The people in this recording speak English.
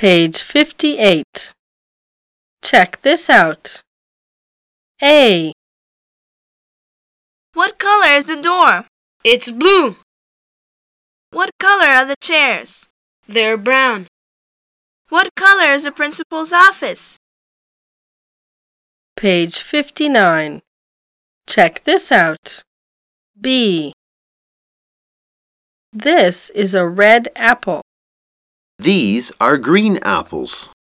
Page 58. Check this out. A. What color is the door? It's blue. What color are the chairs? They're brown. What color is the principal's office? Page 59. Check this out. B. This is a red apple. These are green apples.